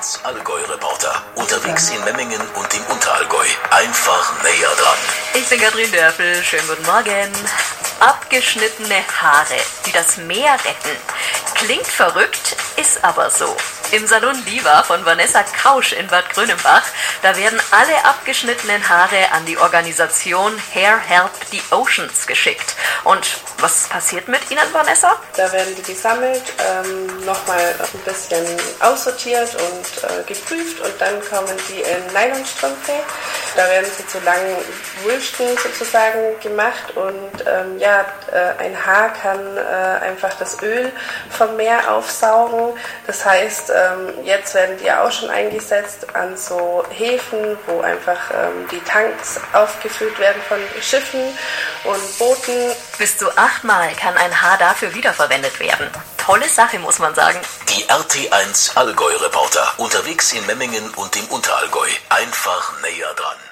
RT1 Allgäu-Reporter. Unterwegs in Memmingen und im Unterallgäu. Einfach näher dran. Ich bin Katrin Dörfel. Schönen guten Morgen. Abgeschnittene Haare, die das Meer retten. Klingt verrückt, ist aber so. Im Salon Viva von Vanessa Krausch in Bad Grönenbach, da werden alle abgeschnittenen Haare an die Organisation Hair Help the Oceans geschickt. Und was passiert mit ihnen, Vanessa? Da werden die gesammelt, nochmal ein bisschen aussortiert und geprüft und dann kommen die in Nylonstrümpfe. Da werden sie zu langen Wülsten sozusagen gemacht und ein Haar kann einfach das Öl vom Meer aufsaugen. Das heißt, jetzt werden die auch schon eingesetzt an so Häfen, wo einfach die Tanks aufgefüllt werden von Schiffen und Booten. Bis zu 8-mal kann ein Haar dafür wiederverwendet werden. Tolle Sache, muss man sagen. Die RT1 Allgäu-Reporter. Unterwegs in Memmingen und im Unterallgäu. Einfach näher dran.